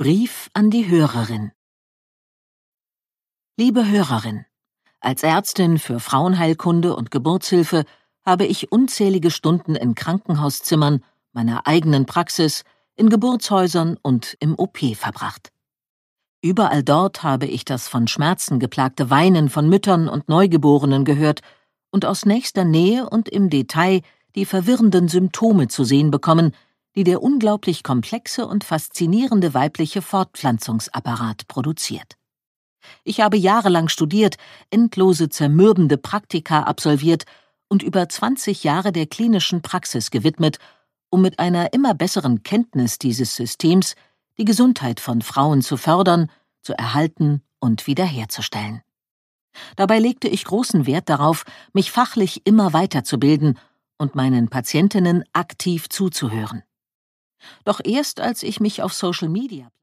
Brief an die Hörerin. Liebe Hörerin, als Ärztin für Frauenheilkunde und Geburtshilfe habe ich unzählige Stunden in Krankenhauszimmern, meiner eigenen Praxis, in Geburtshäusern und im OP verbracht. Überall dort habe ich das von Schmerzen geplagte Weinen von Müttern und Neugeborenen gehört und aus nächster Nähe und im Detail die verwirrenden Symptome zu sehen bekommen, die der unglaublich komplexe und faszinierende weibliche Fortpflanzungsapparat produziert. Ich habe jahrelang studiert, endlose zermürbende Praktika absolviert und über 20 Jahre der klinischen Praxis gewidmet, um mit einer immer besseren Kenntnis dieses Systems die Gesundheit von Frauen zu fördern, zu erhalten und wiederherzustellen. Dabei legte ich großen Wert darauf, mich fachlich immer weiterzubilden und meinen Patientinnen aktiv zuzuhören. Doch erst als ich mich auf Social Media